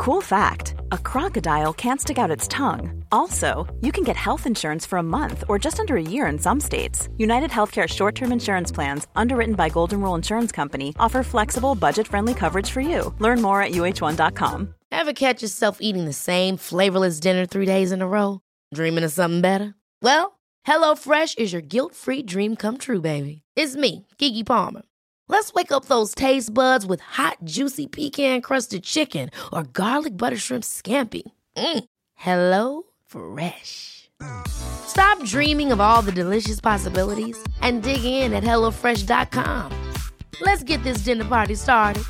Cool fact, a crocodile can't stick out its tongue. Also, you can get health insurance for a month or just under a year in some states. United Healthcare short-term insurance plans, underwritten by Golden Rule Insurance Company, offer flexible, budget-friendly coverage for you. Learn more at uh1.com. Ever catch yourself eating the same flavorless dinner 3 days in a row? Dreaming of something better? Well, HelloFresh is your guilt-free dream come true, baby. It's me, Keke Palmer. Let's wake up those taste buds with hot, juicy pecan-crusted chicken or garlic butter shrimp scampi. Hello Fresh. Stop dreaming of all the delicious possibilities and dig in at HelloFresh.com. Let's get this dinner party started.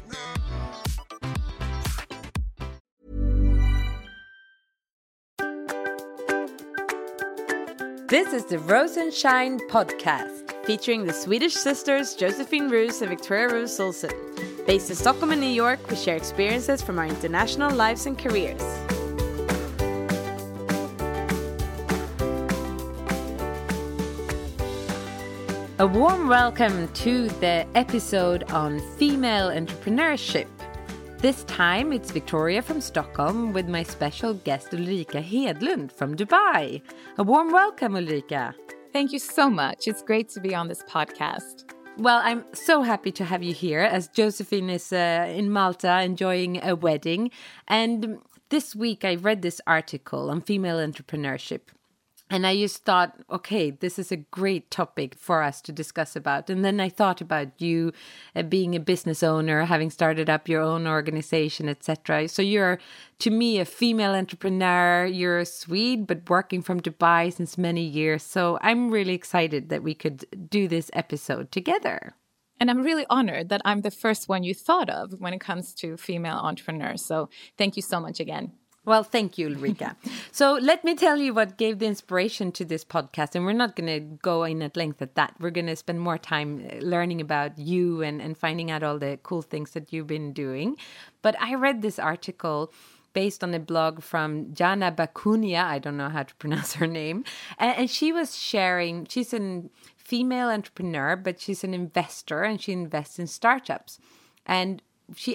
This is the Rose and Shine podcast, featuring the Swedish sisters Josephine Roos and Victoria Roos Olsen. Based in Stockholm and New York, we share experiences from our international lives and careers. A warm welcome to the episode on female entrepreneurship. This time it's Victoria from Stockholm with my special guest Ulrika Hedlund from Dubai. A warm welcome, Ulrika. Thank you so much. It's great to be on this podcast. Well, I'm so happy to have you here as Josephine is in Malta enjoying a wedding. And this week I read this article on female entrepreneurship. And I just thought, okay, this is a great topic for us to discuss about. And then I thought about you being a business owner, having started up your own organization, etc. So you're, to me, a female entrepreneur. You're a Swede, but working from Dubai since many years. So I'm really excited that we could do this episode together. And I'm really honored that I'm the first one you thought of when it comes to female entrepreneurs. So thank you so much again. Well, thank you, Ulrika. So let me tell you what gave the inspiration to this podcast. And we're not going to go in at length at that. We're going to spend more time learning about you and finding out all the cool things that you've been doing. But I read this article based on a blog from Jana Bakunia. I don't know how to pronounce her name. And she was sharing, she's a female entrepreneur, but she's an investor and she invests in startups. And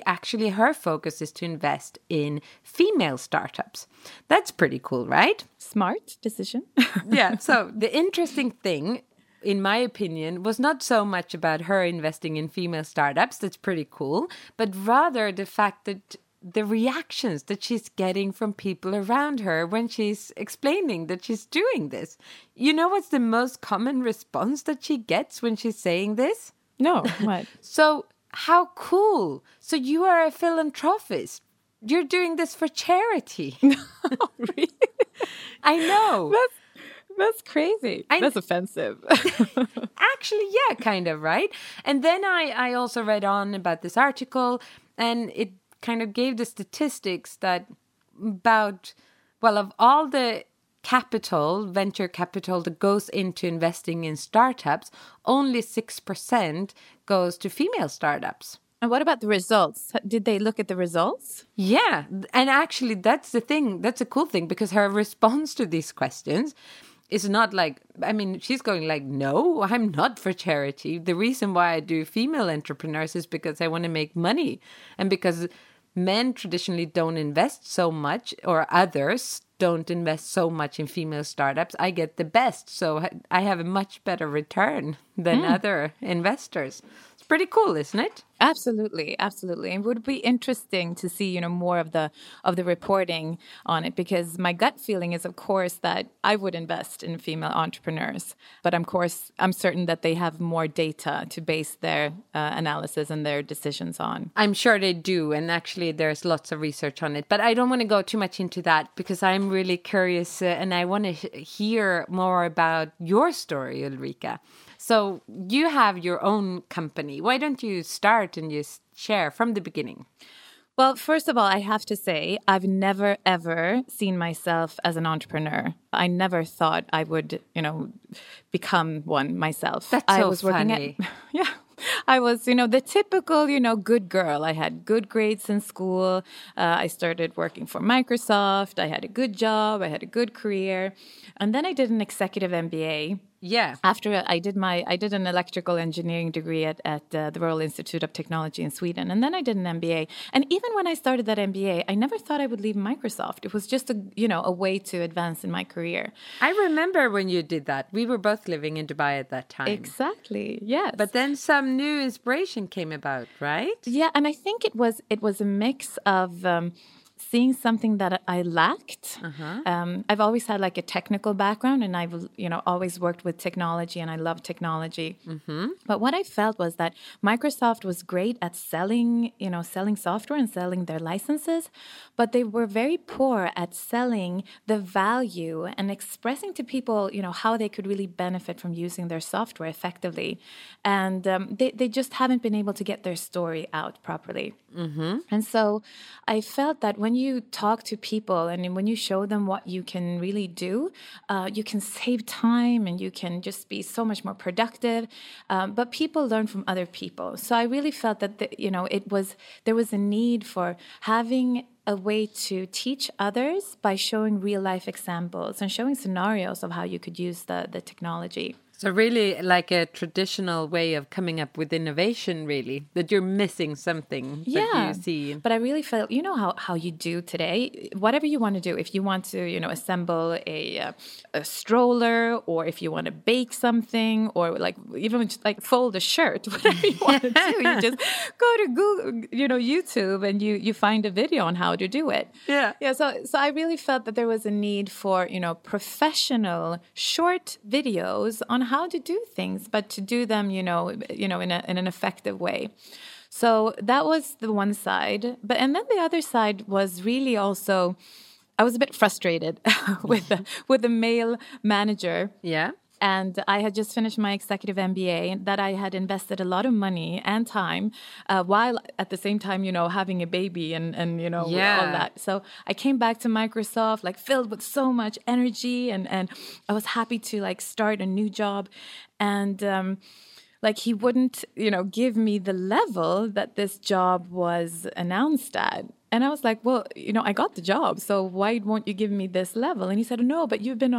her focus is to invest in female startups. That's pretty cool, right? Smart decision. Yeah. So the interesting thing, in my opinion, was not so much about her investing in female startups. That's pretty cool. But rather the fact that the reactions that she's getting from people around her when she's explaining that she's doing this. You know what's the most common response that she gets when she's saying this? No, what? So, how cool. So you are a philanthropist. You're doing this for charity. Oh, really? I know. That's crazy. That's offensive. Actually, yeah, kind of, right? And then I also read on about this article, and it kind of gave the statistics that about, well, of all the venture capital that goes into investing in startups, only 6% goes to female startups. And what about the results? Did they look at the results? Yeah. And actually, that's the thing. That's a cool thing because her response to these questions is not like, I mean, she's going like, no, I'm not for charity. The reason why I do female entrepreneurs is because I want to make money. And because men traditionally don't invest so much, or others don't invest so much in female startups, I get the best. So I have a much better return than other investors. It's pretty cool, isn't it? Absolutely, absolutely. It would be interesting to see, more of the reporting on it, because my gut feeling is, of course, that I would invest in female entrepreneurs. But of course, I'm certain that they have more data to base their analysis and their decisions on. I'm sure they do. And actually, there's lots of research on it. But I don't want to go too much into that because I'm really curious and I want to hear more about your story, Ulrika. So you have your own company. Why don't you start and just share from the beginning? Well, first of all, I have to say, I've never, ever seen myself as an entrepreneur. I never thought I would, become one myself. That's I so was funny. Yeah. I was, the typical, good girl. I had good grades in school. I started working for Microsoft. I had a good job. I had a good career. And then I did an executive MBA. Yeah. After I did an electrical engineering degree at the Royal Institute of Technology in Sweden, and then I did an MBA. And even when I started that MBA, I never thought I would leave Microsoft. It was just a way to advance in my career. I remember when you did that. We were both living in Dubai at that time. Exactly. Yes. But then some new inspiration came about, right? Yeah, and I think it was a mix of seeing something that I lacked. I've always had like a technical background, and I've always worked with technology, and I love technology. But what I felt was that Microsoft was great at selling software and selling their licenses, but they were very poor at selling the value and expressing to people, how they could really benefit from using their software effectively. And they just haven't been able to get their story out properly. And so I felt that when you talk to people and when you show them what you can really do, you can save time and you can just be so much more productive. But people learn from other people. So I really felt that there was a need for having a way to teach others by showing real life examples and showing scenarios of how you could use the technology. So really like a traditional way of coming up with innovation, really, that you're missing something that you see. But I really felt, how you do today, whatever you want to do, if you want to, assemble a stroller, or if you want to bake something, or like even just like fold a shirt, whatever you want to do, you just go to Google, YouTube, and you find a video on how to do it. Yeah. So I really felt that there was a need for, professional short videos on how to do things, but to do them, in an effective way. So that was the one side. And then the other side was really also, I was a bit frustrated with the male manager. Yeah. And I had just finished my executive MBA that I had invested a lot of money and time while at the same time, having a baby and all that. So I came back to Microsoft like filled with so much energy and I was happy to like start a new job. And he wouldn't, give me the level that this job was announced at. And I was like, well, I got the job, so why won't you give me this level? And he said, no, but you've been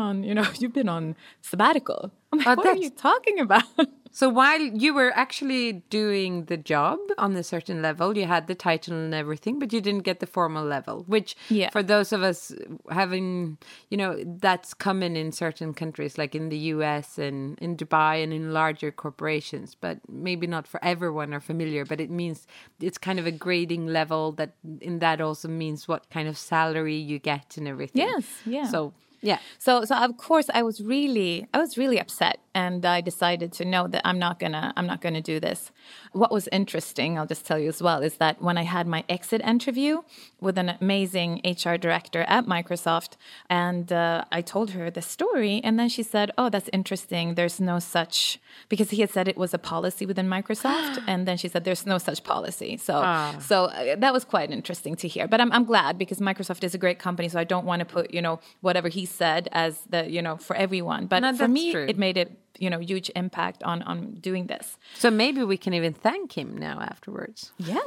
on sabbatical. I'm like, what are you talking about? So while you were actually doing the job on a certain level, you had the title and everything, but you didn't get the formal level, which for those of us having, that's common in certain countries, like in the US and in Dubai and in larger corporations, but maybe not for everyone are familiar, but it means it's kind of a grading level that also means what kind of salary you get and everything. Yes, yeah. So, yeah. So of course I was really upset, and I decided to know that I'm not gonna do this. What was interesting, I'll just tell you as well, is that when I had my exit interview with an amazing HR director at Microsoft, and I told her the story, and then she said, "Oh, that's interesting. There's no such," because he had said it was a policy within Microsoft, and then she said there's no such policy. So that was quite interesting to hear. But I'm glad, because Microsoft is a great company, so I don't want to put whatever he said as the for everyone. But for me, it made it huge impact on doing this. So maybe we can even thank him now afterwards. Yeah.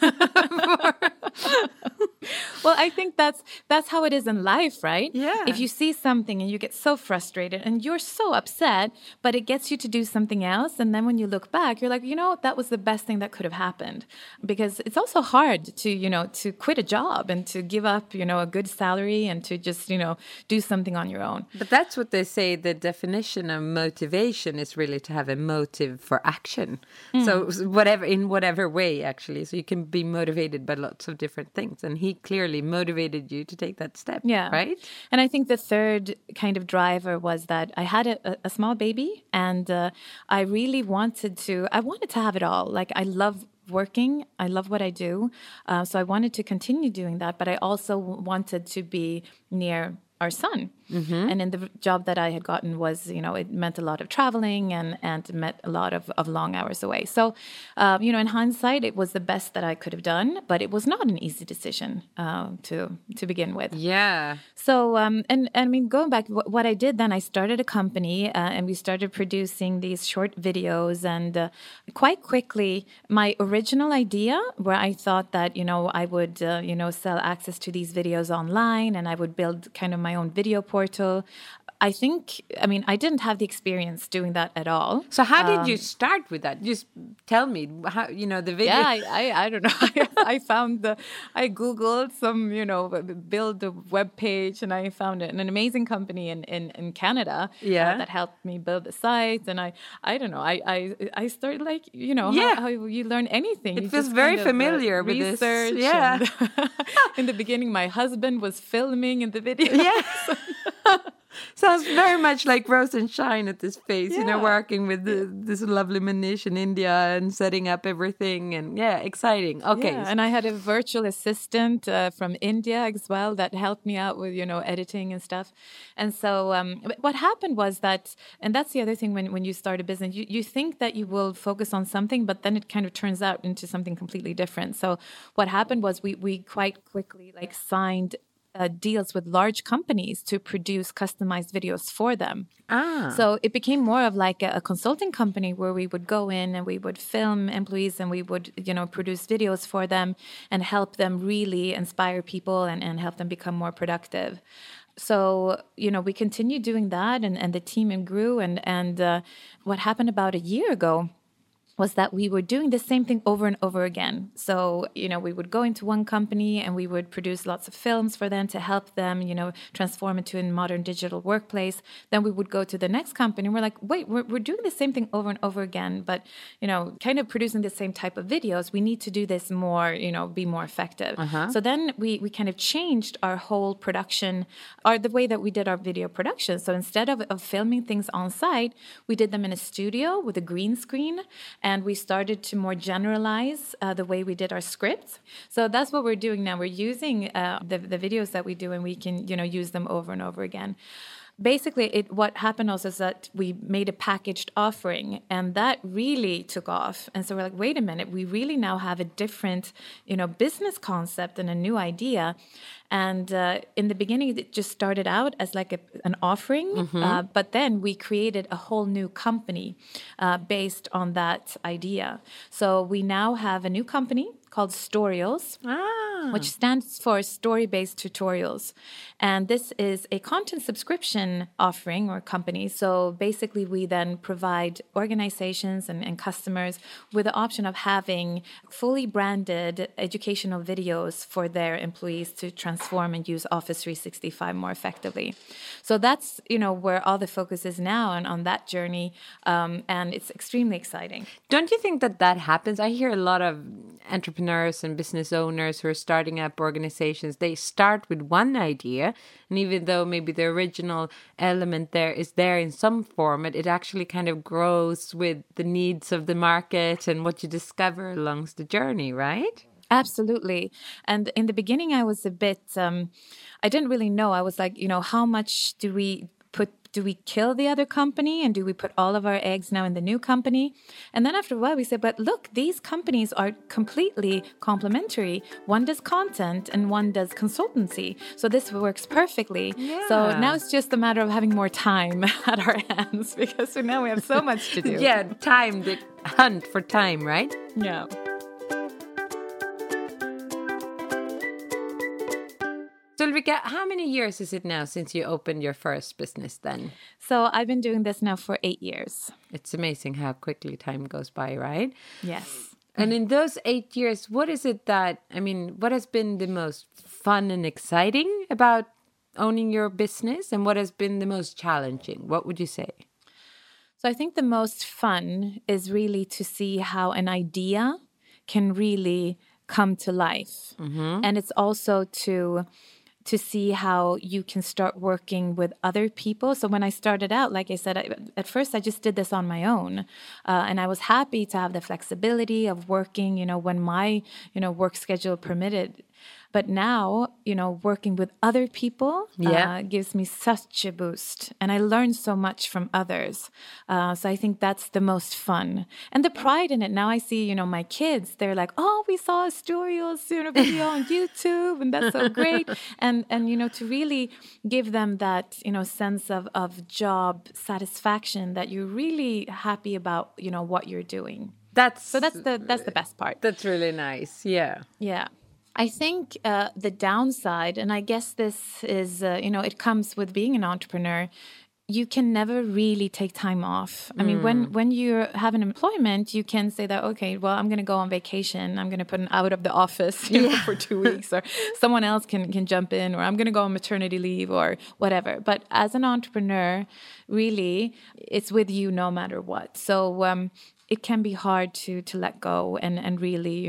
Well, I think that's how it is in life, right? Yeah. If you see something and you get so frustrated and you're so upset, but it gets you to do something else, and then when you look back, you're like, that was the best thing that could have happened. Because it's also hard to quit a job and to give up, a good salary and to just, do something on your own. But that's what they say, the definition of motivation is really to have a motive for action. So in whatever way, actually. So you can be motivated by lots of different things. And he clearly motivated you to take that step, right? And I think the third kind of driver was that I had a small baby, and I really wanted to have it all. Like, I love working. I love what I do. So I wanted to continue doing that, but I also wanted to be near our son. And in the job that I had gotten was, it meant a lot of traveling and meant a lot of long hours away. So, in hindsight, it was the best that I could have done, but it was not an easy decision to begin with. Yeah. So, and I mean, going back, what I did then, I started a company and we started producing these short videos. And quite quickly, my original idea, where I thought that, I would, sell access to these videos online, and I would build kind of my own video portal, I think, I mean, I didn't have the experience doing that at all. So how did you start with that? Just tell me how, the video. Yeah, I don't know. I found I Googled some, build a web page, and I found an amazing company in Canada that helped me build the site. And I don't know, I started like, how you learn anything. It feels very familiar with research. This. Yeah. In the beginning, my husband was filming in the video. Yes. Sounds very much like Rose and Shine at this phase, working with this lovely Manish in India and setting up everything. And exciting. Okay. Yeah, and I had a virtual assistant from India as well that helped me out with, editing and stuff. And so what happened was that, and that's the other thing when you start a business, you think that you will focus on something, but then it kind of turns out into something completely different. So what happened was we quite quickly signed deals with large companies to produce customized videos for them. So it became more of like a consulting company where we would go in and we would film employees and we would, produce videos for them and help them really inspire people and help them become more productive. So, we continued doing that and the team grew. And what happened about a year ago was that we were doing the same thing over and over again. So, we would go into one company and we would produce lots of films for them to help them, transform into a modern digital workplace. Then we would go to the next company and we're like, wait, we're doing the same thing over and over again, but, kind of producing the same type of videos. We need to do this more, be more effective. So then we kind of changed our whole production, or the way that we did our video production. So instead of filming things on site, we did them in a studio with a green screen. And we started to more generalize the way we did our scripts. So that's what we're doing now. We're using the videos that we do, and we can, use them over and over again. Basically, what happened also is that we made a packaged offering, and that really took off. And so we're like, wait a minute, we really now have a different, business concept and a new idea. And in the beginning, it just started out as like an offering, but then we created a whole new company based on that idea. So we now have a new company called Storials, which stands for Story-Based Tutorials. And this is a content subscription offering or company. So basically, we then provide organizations and customers with the option of having fully branded educational videos for their employees to transform and use Office 365 more effectively. So that's, where all the focus is now on that journey. And it's extremely exciting. Don't you think that happens? I hear a lot of entrepreneurs and business owners who are starting up organizations. They start with one idea, and even though maybe the original element there is there in some form, it actually kind of grows with the needs of the market and what you discover along the journey, right? Absolutely. And in the beginning, I was a bit, I didn't really know. I was like, how much do we kill the other company, and do we put all of our eggs now in the new company? And then after a while we said, but look, these companies are completely complementary. One does content and one does consultancy. So this works perfectly. Yeah. So now it's just a matter of having more time at our hands, because now we have so much to do. Yeah, time, the hunt for time, right? Yeah. So Ulrika, how many years is it now since you opened your first business then? So I've been doing this now for 8 years. It's amazing how quickly time goes by, right? Yes. And in those 8 years, what has been the most fun and exciting about owning your business, and what has been the most challenging? What would you say? So I think the most fun is really to see how an idea can really come to life. And it's also to see how you can start working with other people. So when I started out, like I said, at first I just did this on my own. And I was happy to have the flexibility of working, when my, work schedule permitted. But now, working with other people gives me such a boost. And I learn so much from others. So I think that's the most fun. And the pride in it. Now I see, my kids, they're like, oh, we saw a Storials video on YouTube, and that's so great. And to really give them that, sense of job satisfaction, that you're really happy about, what you're doing. That's the best part. That's really nice. Yeah. Yeah. I think the downside, and I guess this is, it comes with being an entrepreneur, you can never really take time off. I mean, when you have an employment, you can say that, okay, well, I'm going to go on vacation. I'm going to put an out of the office for 2 weeks, or someone else can jump in, or I'm going to go on maternity leave or whatever. But as an entrepreneur, really, it's with you no matter what. So it can be hard to let go and really,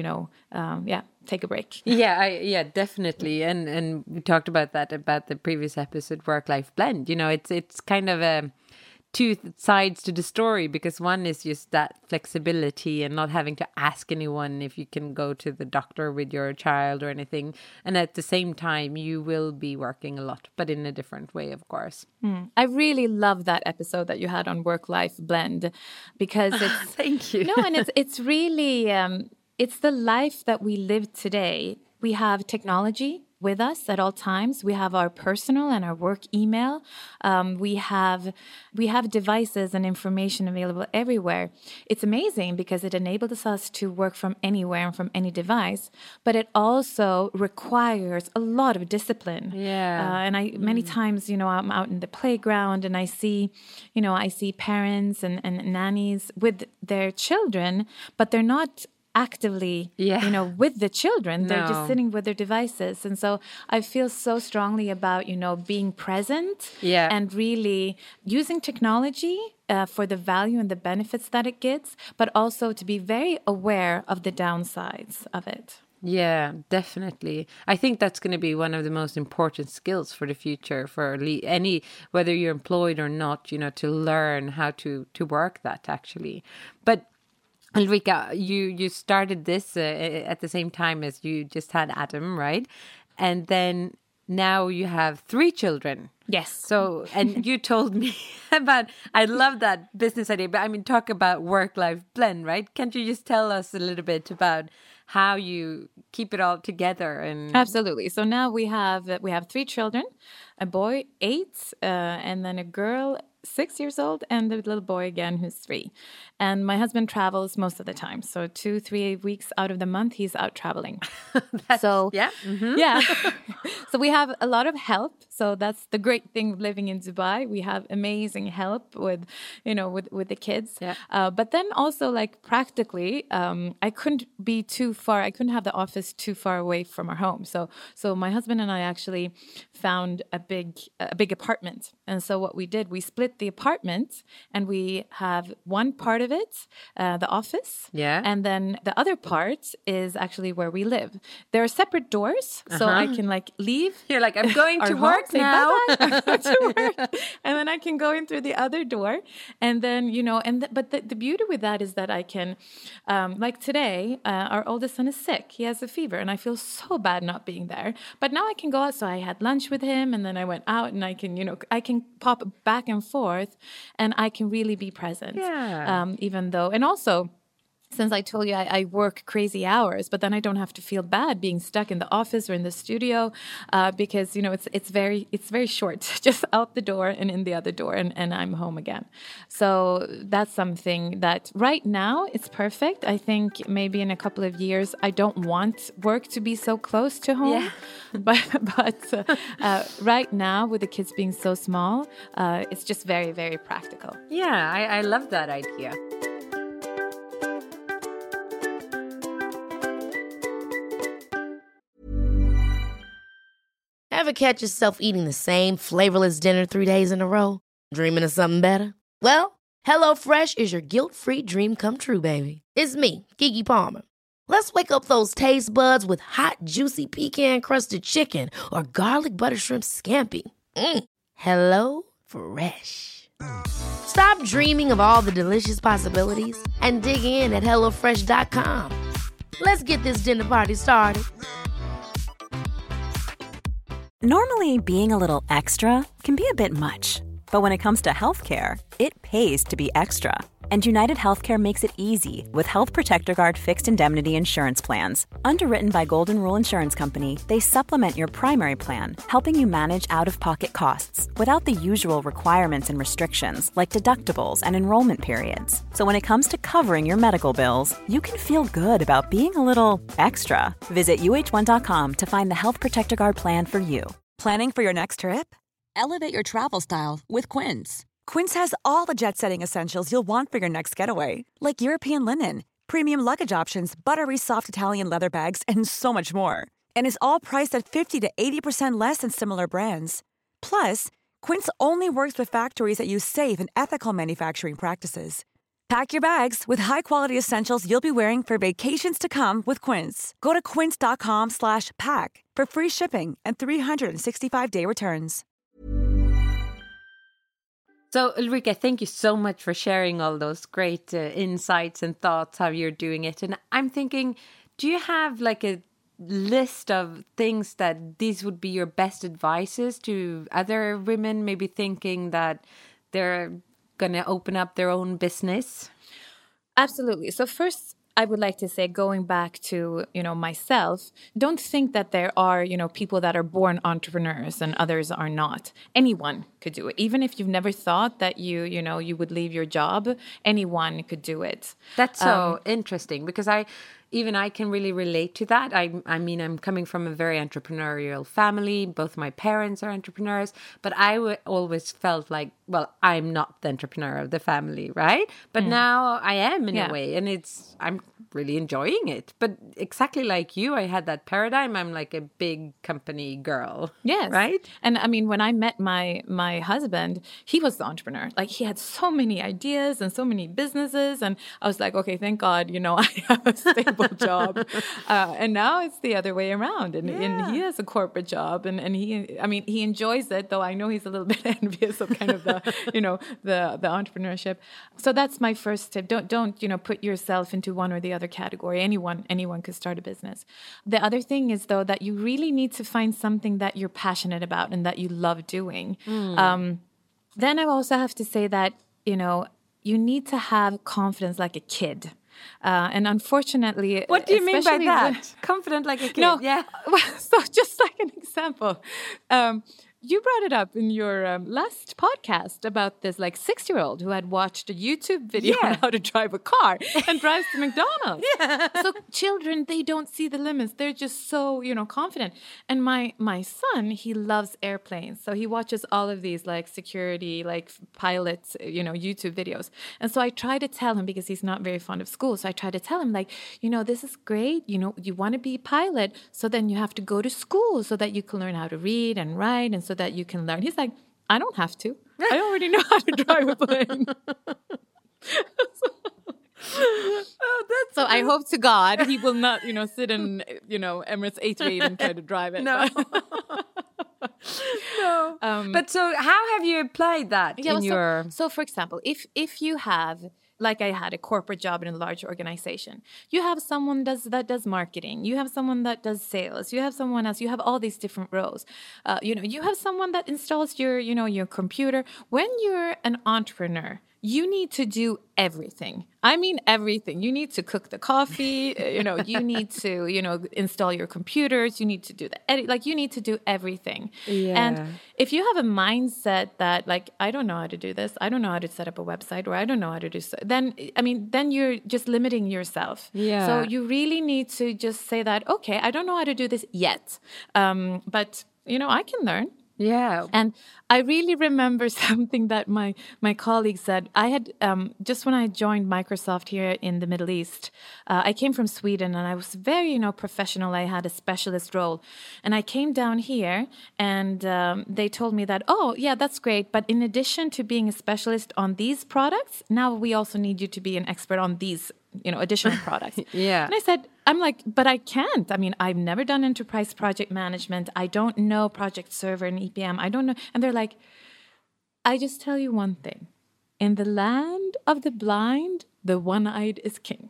take a break. Yeah, definitely. And we talked about that, about the previous episode, work-life blend. You know, it's kind of two sides to the story, because one is just that flexibility and not having to ask anyone if you can go to the doctor with your child or anything. And at the same time, you will be working a lot, but in a different way, of course. I really love that episode that you had on work-life blend, because it's... Thank you. No, and it's really... it's the life that we live today. We have technology with us at all times. We have our personal and our work email. We have devices and information available everywhere. It's amazing because it enables us to work from anywhere and from any device, but it also requires a lot of discipline. Yeah. And many times, I'm out in the playground and I see parents and nannies with their children, but they're not actively, with the children. They're just sitting with their devices. And so I feel so strongly about, being present and really using technology for the value and the benefits that it gets, but also to be very aware of the downsides of it. Yeah, definitely. I think that's going to be one of the most important skills for the future for whether you're employed or not, to learn how to work that actually. But Ulrika, you started this at the same time as you just had Adam, right? And then now you have 3 children. Yes. So, and you told me about, I love that business idea, but I mean, talk about work-life blend, right? Can't you just tell us a little bit about how you keep it all together? And Absolutely. So now we have 3 children, a boy 8, and then a girl 6 years old, and the little boy again who's 3. And my husband travels most of the time. So 2-3 weeks out of the month, he's out traveling. So So we have a lot of help. So that's the great thing of living in Dubai. We have amazing help with the kids. Yeah. But then also, like, practically, I couldn't be too far. I couldn't have the office too far away from our home. So my husband and I actually found a big apartment. And so what we did, we split the apartment, and we have one part of it, the office. Yeah. And then the other part is actually where we live. There are separate doors, so I can leave. You're like, I'm going to work now. I'm going to work. And then I can go in through the other door. And then, but the beauty with that is that I can, like today, our oldest son is sick. He has a fever, and I feel so bad not being there. But now I can go out. So I had lunch with him, and then I went out, and I can pop back and forth, and I can really be present. Yeah. Even though, and also, since I told you I work crazy hours, but then I don't have to feel bad being stuck in the office or in the studio, because it's very short, just out the door and in the other door, and I'm home again. So that's something that right now it's perfect. I think maybe in a couple of years I don't want work to be so close to home, but right now with the kids being so small, it's just very, very practical. Yeah, I love that idea. Ever catch yourself eating the same flavorless dinner 3 days in a row? Dreaming of something better? Well, HelloFresh is your guilt-free dream come true, baby. It's me, Keke Palmer. Let's wake up those taste buds with hot, juicy pecan-crusted chicken or garlic butter shrimp scampi. HelloFresh. Stop dreaming of all the delicious possibilities and dig in at HelloFresh.com. Let's get this dinner party started. Normally, being a little extra can be a bit much, but when it comes to healthcare, it pays to be extra. And United Healthcare makes it easy with Health Protector Guard fixed indemnity insurance plans. Underwritten by Golden Rule Insurance Company, they supplement your primary plan, helping you manage out-of-pocket costs without the usual requirements and restrictions like deductibles and enrollment periods. So when it comes to covering your medical bills, you can feel good about being a little extra. Visit UH1.com to find the Health Protector Guard plan for you. Planning for your next trip? Elevate your travel style with Quince. Quince has all the jet-setting essentials you'll want for your next getaway, like European linen, premium luggage options, buttery soft Italian leather bags, and so much more. And is all priced at 50 to 80% less than similar brands. Plus, Quince only works with factories that use safe and ethical manufacturing practices. Pack your bags with high-quality essentials you'll be wearing for vacations to come with Quince. Go to quince.com/pack for free shipping and 365-day returns. So, Ulrika, thank you so much for sharing all those great insights and thoughts, how you're doing it. And I'm thinking, do you have like a list of things that these would be your best advices to other women maybe thinking that they're going to open up their own business? Absolutely. So first, I would like to say, going back to, myself, don't think that there are, people that are born entrepreneurs and others are not. Anyone could do it. Even if you've never thought that you would leave your job, anyone could do it. That's so interesting because I can really relate to that. I mean, I'm coming from a very entrepreneurial family. Both my parents are entrepreneurs, but I always felt like, well, I'm not the entrepreneur of the family, right? But now I am in a way, and I'm really enjoying it. But exactly like you, I had that paradigm. I'm like a big company girl. Yes. Right? And I mean, when I met my husband, he was the entrepreneur. Like, he had so many ideas and so many businesses. And I was like, okay, thank God, I have a stable job. And now it's the other way around. And he has a corporate job. And he enjoys it, though I know he's a little bit envious of kind of the, the entrepreneurship. So that's my first tip. Don't put yourself into one or the other category. Anyone could start a business. The other thing is, though, that you really need to find something that you're passionate about and that you love doing. Then I also have to say that, you need to have confidence like a kid. And unfortunately... What do you mean by that? Confident like a kid? No, yeah. So just like an example, you brought it up in your last podcast about this 6-year-old who had watched a YouTube video on how to drive a car and drives to McDonald's. So children, they don't see the limits. They're just so, confident. And my son, he loves airplanes. So he watches all of these security, pilots, YouTube videos. And so I try to tell him, because he's not very fond of school. So I try to tell him this is great. You want to be a pilot. So then you have to go to school so that you can learn how to read and write, and so that you can learn. He's like, I don't have to. I already know how to drive a plane. So I hope to God he will not, sit in, Emirates A380 and try to drive it. No. No. But so how have you applied that in your... So for example, if you have... Like I had a corporate job in a large organization. You have someone that does marketing. You have someone that does sales. You have someone else. You have all these different roles. You have someone that installs your computer. When you're an entrepreneur, you need to do everything. I mean, everything. You need to cook the coffee. You need to, install your computers. You need to do the edit. You need to do everything. Yeah. And if you have a mindset that, I don't know how to do this. I don't know how to set up a website, or I don't know how to do so. Then you're just limiting yourself. Yeah. So you really need to just say that, okay, I don't know how to do this yet. But, I can learn. Yeah. And I really remember something that my colleague said. I had, just when I joined Microsoft here in the Middle East, I came from Sweden, and I was very, professional. I had a specialist role. And I came down here, and they told me that, oh, yeah, that's great. But in addition to being a specialist on these products, now we also need you to be an expert on these additional products. Yeah. And I said, but I can't. I've never done enterprise project management. I don't know project server and EPM. I don't know. And they're like, I just tell you one thing. In the land of the blind, the one-eyed is king.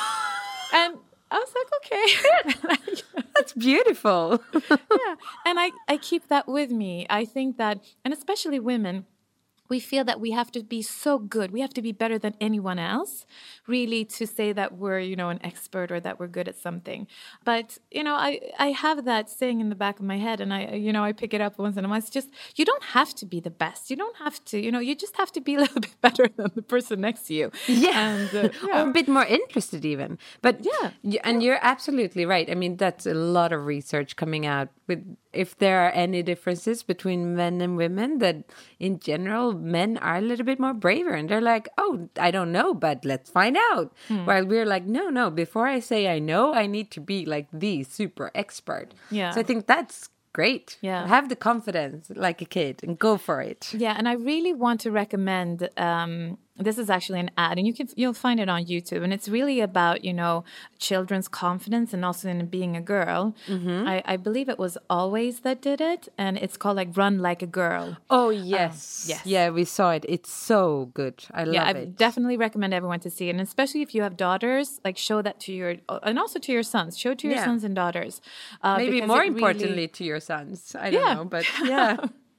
And I was like, okay. That's beautiful. Yeah. And I keep that with me. I think that, and especially women, we feel that we have to be so good. We have to be better than anyone else, really, to say that we're, an expert or that we're good at something. But, I have that saying in the back of my head, and I pick it up once in a while. It's just, you don't have to be the best. You don't have to, you just have to be a little bit better than the person next to you. Yeah. And, or a bit more interested even. But yeah. And you're absolutely right. That's a lot of research coming out with if there are any differences between men and women, that in general, men are a little bit more braver and they're like, oh, I don't know, but let's find out. While we're like, no, before I say I know, I need to be like the super expert. Yeah. So I think that's great. Yeah. Have the confidence like a kid and go for it. Yeah, and I really want to recommend. This is actually an ad, and you'll find it on YouTube. And it's really about children's confidence, and also in being a girl. I believe it was Always that did it, and it's called like Run Like a Girl. Oh yes, yes. Yeah, we saw it. It's so good. I love I it. definitely recommend everyone to see it, and especially if you have daughters, like show that to your and also to your sons. Show it to your sons and daughters. Maybe because more it really- importantly to your sons. I don't know, but yeah.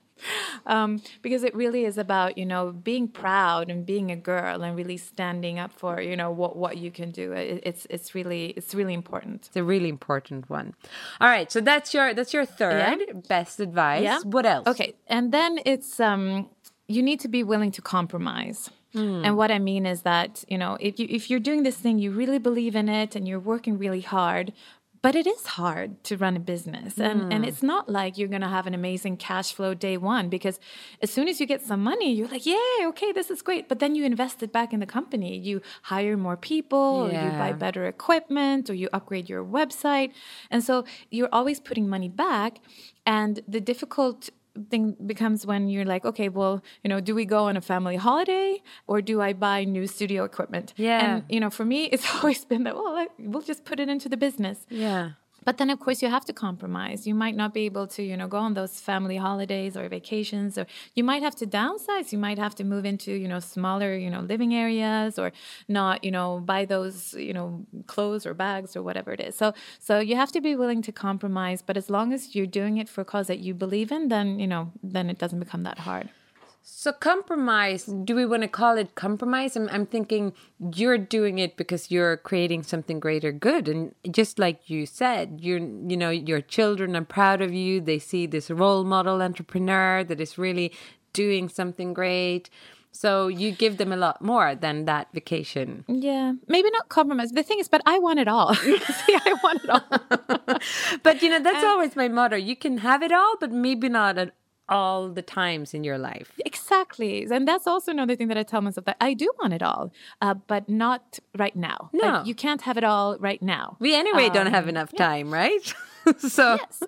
Because it really is about being proud and being a girl and really standing up for what you can do. It's really important. It's a really important one. All right, so that's your third best advice. Yeah. What else? Okay, and then it's you need to be willing to compromise. And what I mean is that if you're doing this thing, you really believe in it and you're working really hard. But it is hard to run a business. And it's not like you're going to have an amazing cash flow day one, because as soon as you get some money, you're like, yay, okay, this is great. But then you invest it back in the company. You hire more people, or you buy better equipment, or you upgrade your website. And so you're always putting money back. And the difficult thing becomes when you're like, okay, well, do we go on a family holiday or do I buy new studio equipment? Yeah. And, for me, it's always been that, well, we'll just put it into the business. Yeah. But then, of course, you have to compromise. You might not be able to, go on those family holidays or vacations, or you might have to downsize. You might have to move into, smaller, living areas, or not, buy those, clothes or bags or whatever it is. So you have to be willing to compromise. But as long as you're doing it for a cause that you believe in, then it doesn't become that hard. So compromise, do we want to call it compromise? I'm thinking you're doing it because you're creating something greater good. And just like you said, your children are proud of you. They see this role model entrepreneur that is really doing something great. So you give them a lot more than that vacation. Yeah, maybe not compromise. The thing is, but I want it all. See, I want it all. But, that's always my motto. You can have it all, but maybe not at all the times in your life. Exactly. And that's also another thing that I tell myself, that I do want it all, but not right now. No. Like, you can't have it all right now. We anyway don't have enough time, right? So, Yes.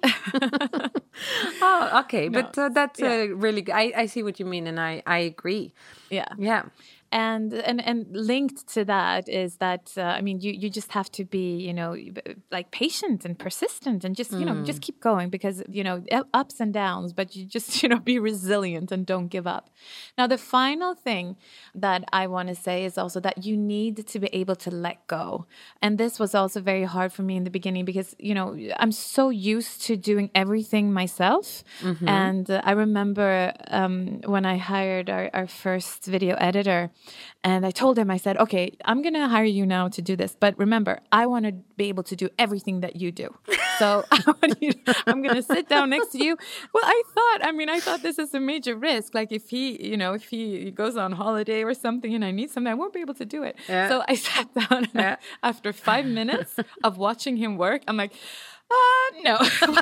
oh, okay. No. But that's a really good, I see what you mean. And I agree. Yeah. Yeah. And linked to that is that, you just have to be, like patient and persistent and just, just keep going, because, ups and downs, but you just, be resilient and don't give up. Now, the final thing that I want to say is also that you need to be able to let go. And this was also very hard for me in the beginning, because, I'm so used to doing everything myself. Mm-hmm. And I remember when I hired our first video editor, and I told him, I said, okay, I'm going to hire you now to do this. But remember, I want to be able to do everything that you do. So I'm going to sit down next to you. Well, I thought this is a major risk. Like if he goes on holiday or something and I need something, I won't be able to do it. Yeah. So I sat down and after 5 minutes of watching him work, I'm like, no.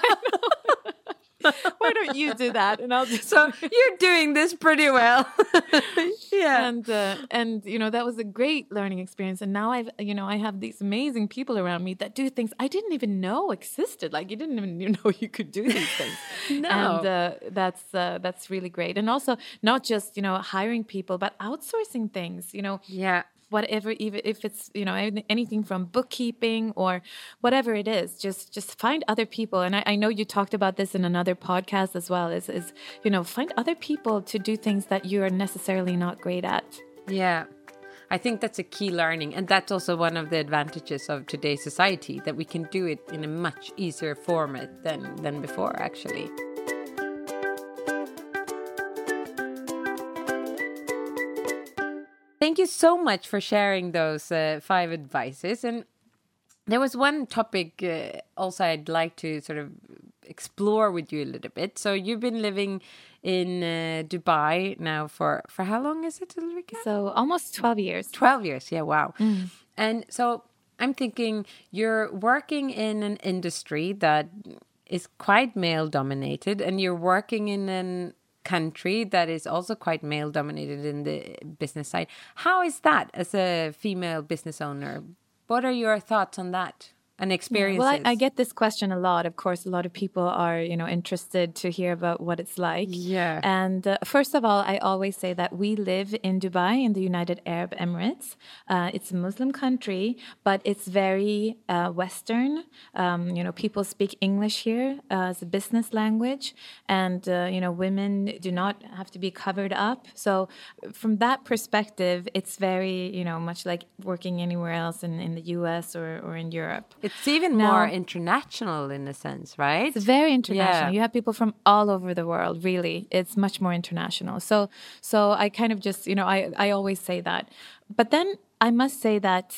Why don't you do that? And I'll just. So you're doing this pretty well. Yeah. And that was a great learning experience. And now I have these amazing people around me that do things I didn't even know existed. Like you didn't even know you could do these things. No. And that's really great. And also not just, hiring people, but outsourcing things, Yeah. Whatever, even if it's, anything from bookkeeping or whatever it is, just find other people. And I know you talked about this in another podcast as well, is find other people to do things that you are necessarily not great at. Yeah. I think that's a key learning. And that's also one of the advantages of today's society, that we can do it in a much easier format than before, actually. Thank you so much for sharing those 5 advices. And there was one topic also I'd like to sort of explore with you a little bit. So you've been living in Dubai now for how long is it, Ulrika? So almost 12 years. 12 years, yeah, wow. Mm. And so I'm thinking you're working in an industry that is quite male dominated, and you're working in a country that is also quite male dominated in the business side. How is that as a female business owner? What are your thoughts on that? And experiences? Well, I get this question a lot. Of course, a lot of people are, interested to hear about what it's like. Yeah. And first of all, I always say that we live in Dubai, in the United Arab Emirates. It's a Muslim country, but it's very Western. People speak English here as a business language. And, women do not have to be covered up. So from that perspective, it's very, much like working anywhere else in the US or in Europe. It's even more international in a sense, right? It's very international. Yeah. You have people from all over the world, really. It's much more international. So I kind of just, I always say that. But then I must say that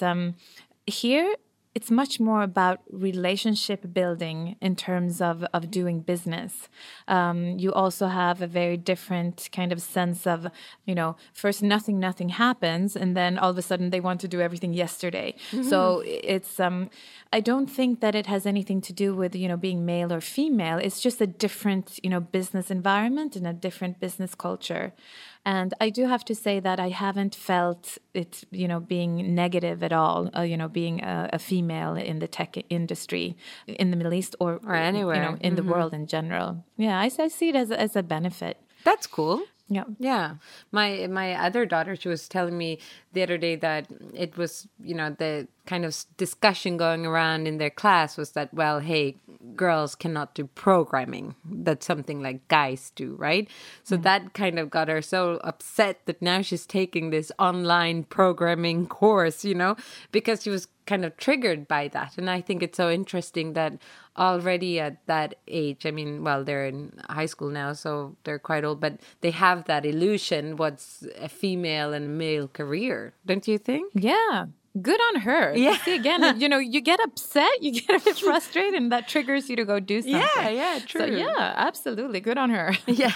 here, it's much more about relationship building in terms of doing business. You also have a very different kind of sense of, first nothing happens, and then all of a sudden they want to do everything yesterday. Mm-hmm. So it's, I don't think that it has anything to do with, being male or female. It's just a different, business environment and a different business culture. And I do have to say that I haven't felt it, being negative at all, being a female in the tech industry in the Middle East or anywhere, in the world in general. Yeah, I see it as a benefit. That's cool. Yeah. Yeah. My other daughter, she was telling me the other day that it was, the kind of discussion going around in their class was that, well, hey, girls cannot do programming. That's something like guys do, right? So that kind of got her so upset that now she's taking this online programming course, because she was kind of triggered by that. And I think it's so interesting that already at that age, I mean, well, they're in high school now, so they're quite old, but they have that illusion what's a female and male career, don't you think? Yeah. Good on her. Yeah. See, again, you get upset, you get a bit frustrated, and that triggers you to go do something. Yeah, true. So, yeah, absolutely. Good on her. Yeah.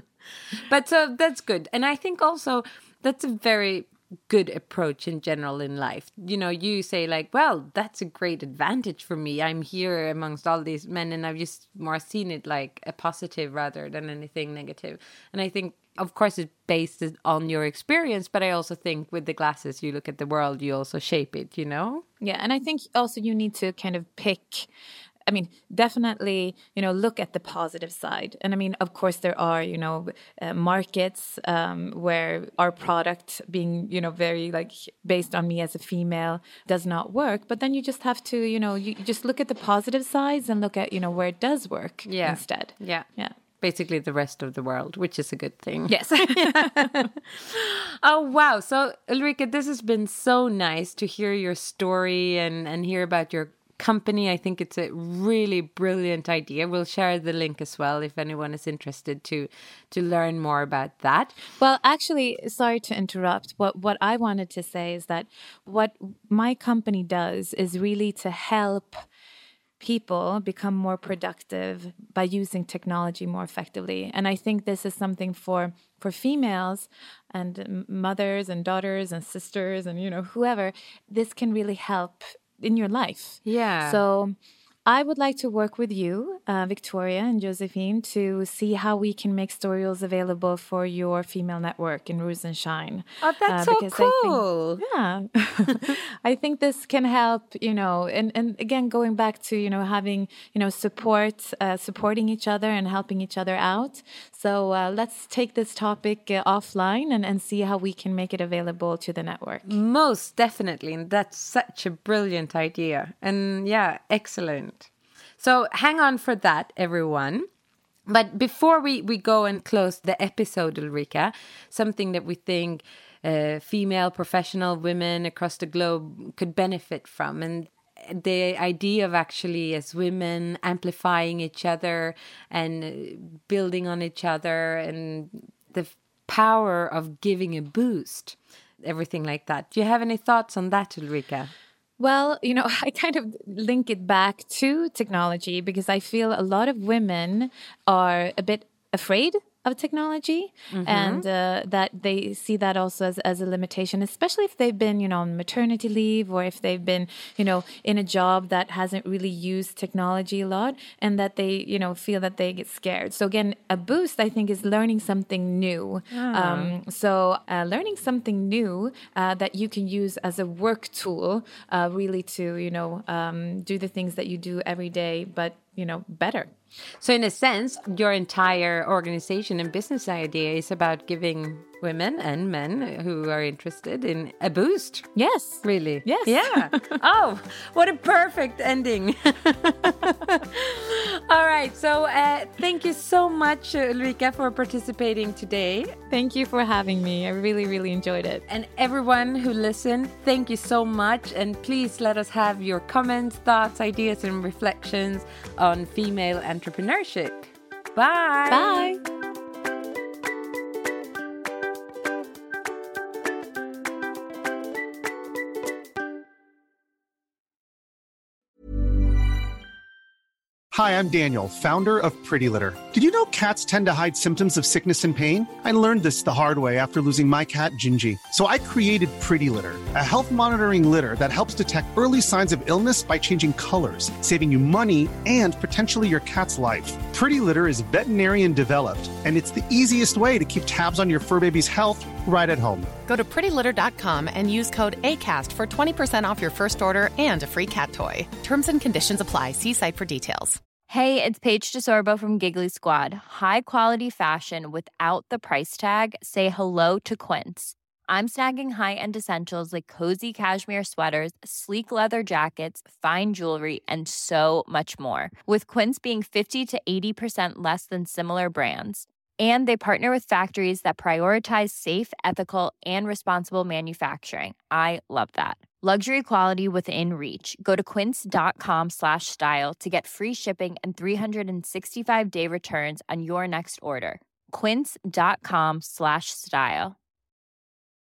But so that's good. And I think also that's a very good approach in general in life. You say like, well, that's a great advantage for me. I'm here amongst all these men, and I've just more seen it like a positive rather than anything negative. And I think, of course, it's based on your experience, but I also think with the glasses you look at the world, you also shape it, Yeah, and I think also you need to kind of pick, definitely, look at the positive side. And of course, there are, markets where our product being, very like based on me as a female does not work. But then you just have to, you just look at the positive sides and look at, where it does work instead. Yeah. Yeah. Basically the rest of the world, which is a good thing. Yes. Oh, wow. So, Ulrika, this has been so nice to hear your story and hear about your company. I think it's a really brilliant idea. We'll share the link as well if anyone is interested to learn more about that. Well, actually, sorry to interrupt. What I wanted to say is that what my company does is really to help people become more productive by using technology more effectively. And I think this is something for females and mothers and daughters and sisters and, whoever, this can really help in your life. Yeah. So I would like to work with you, Victoria and Josephine, to see how we can make Storyals available for your female network in Ruse and Shine. Oh, that's so cool. I think this can help, and again, going back to, having, supporting each other and helping each other out. So let's take this topic offline and see how we can make it available to the network. Most definitely. And that's such a brilliant idea. And yeah, excellent. So hang on for that, everyone. But before we go and close the episode, Ulrika, something that we think female professional women across the globe could benefit from, and the idea of actually as women amplifying each other and building on each other and the power of giving a boost, everything like that. Do you have any thoughts on that, Ulrika? Well, I kind of link it back to technology because I feel a lot of women are a bit afraid of technology, and that they see that also as a limitation, especially if they've been, on maternity leave, or if they've been, in a job that hasn't really used technology a lot, and that they, feel that they get scared. So again, a boost, I think, is learning something new. Learning something new that you can use as a work tool, really to, do the things that you do every day, but better. So in a sense, your entire organization and business idea is about giving women and men who are interested in a boost. Yes. Really? Yes. Yeah. Oh, what a perfect ending. All right. So thank you so much, Ulrika, for participating today. Thank you for having me. I really, really enjoyed it. And everyone who listened, thank you so much. And please let us have your comments, thoughts, ideas, and reflections on female entrepreneurship. Bye. Bye. Hi, I'm Daniel, founder of Pretty Litter. Did you know cats tend to hide symptoms of sickness and pain? I learned this the hard way after losing my cat, Gingy. So I created Pretty Litter, a health monitoring litter that helps detect early signs of illness by changing colors, saving you money and potentially your cat's life. Pretty Litter is veterinarian developed, and it's the easiest way to keep tabs on your fur baby's health right at home. Go to prettylitter.com and use code ACAST for 20% off your first order and a free cat toy. Terms and conditions apply. See site for details. Hey, it's Paige DeSorbo from Giggly Squad. High quality fashion without the price tag. Say hello to Quince. I'm snagging high-end essentials like cozy cashmere sweaters, sleek leather jackets, fine jewelry, and so much more. With Quince being 50 to 80% less than similar brands. And they partner with factories that prioritize safe, ethical, and responsible manufacturing. I love that. Luxury quality within reach. Go to quince.com/style to get free shipping and 365-day returns on your next order. Quince.com/style.